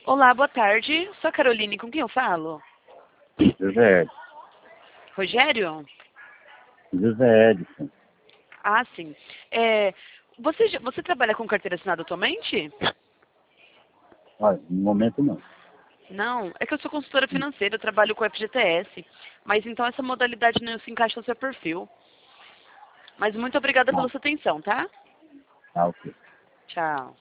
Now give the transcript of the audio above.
Olá, boa tarde. Sou a Caroline, com quem eu falo? José Edson. Rogério? José Edson. Ah, sim. Você trabalha com carteira assinada atualmente? Olha, no momento não. Não, é que eu sou consultora financeira, eu trabalho com o FGTS. Mas então essa modalidade não se encaixa no seu perfil. Mas muito obrigada pela Ah, sua atenção, tá? tá ok. Tchau.